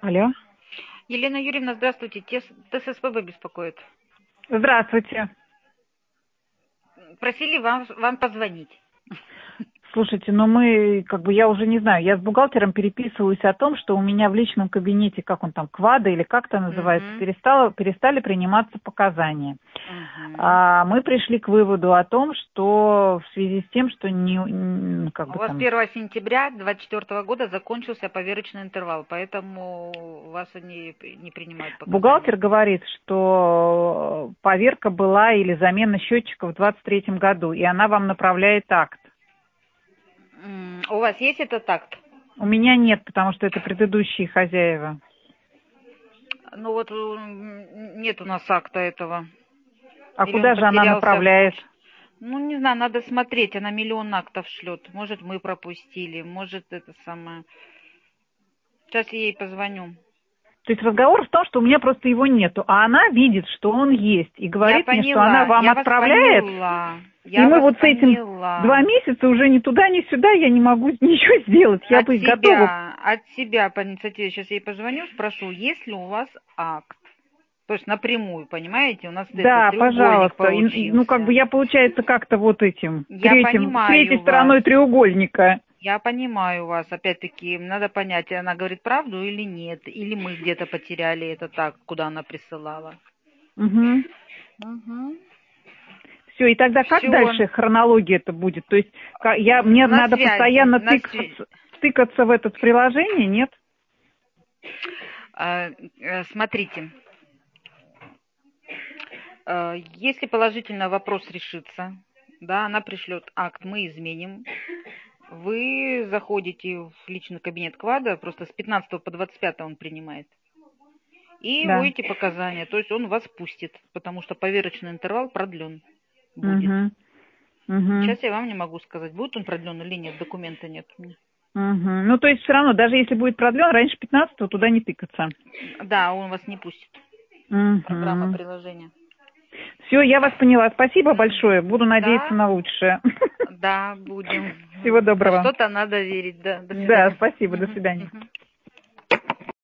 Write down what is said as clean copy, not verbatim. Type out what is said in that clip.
Алло. Елена Юрьевна, здравствуйте. ТССПБ беспокоит. Здравствуйте. Просили вам позвонить. Слушайте, я уже не знаю, я с бухгалтером переписываюсь о том, что у меня в личном кабинете, как он там, КВАДа или как это называется, перестали приниматься показания. Мы пришли к выводу о том, что в связи с тем, что у вас 1 сентября 2024 года закончился поверочный интервал, поэтому вас они не принимают показания. Бухгалтер говорит, что поверка была или замена счетчиков в 2023 году, и она вам направляет акт. У вас есть этот акт? У меня нет, потому что это предыдущие хозяева. Ну вот нет у нас акта этого. А Или куда же она направляет? Ну, не знаю, надо смотреть, она миллион актов шлет. Может, мы пропустили, может, это самое. Сейчас я ей позвоню. То есть разговор в том, что у меня просто его нету, а она видит, что он есть, и говорит мне, что она вам отправляет. И мы вот с этим 2 месяца уже ни туда, ни сюда я не могу ничего сделать. Я быть готова. От себя по инициативе сейчас ей позвоню, спрошу, есть ли у вас акт. То есть напрямую, понимаете, у нас да, пожалуйста. получился. Я, получается, как-то вот этим, понимаю третьей стороной треугольника. Я понимаю вас, опять-таки, надо понять, она говорит правду или нет, или мы где-то потеряли это так, куда она присылала. Угу. Все, и тогда как дальше хронология это будет? То есть мне надо постоянно тыкаться в это приложение, нет? Смотрите. Если положительно вопрос решится, да, она пришлет акт, мы изменим. Вы заходите в личный кабинет КВАДа, просто с 15 по 25 он принимает. И вводите показания, то есть он вас пустит, потому что поверочный интервал продлен будет. Сейчас я вам не могу сказать, будет он продлен или нет, документа нет у меня. Ну, то есть все равно, даже если будет продлен, раньше 15-го туда не тыкаться. Да, он вас не пустит. Программа приложения. Все, я вас поняла. Спасибо большое. Буду надеяться на лучшее. Да, будем. Всего доброго. Что-то надо верить, да. До свидания. Да, спасибо. До свидания.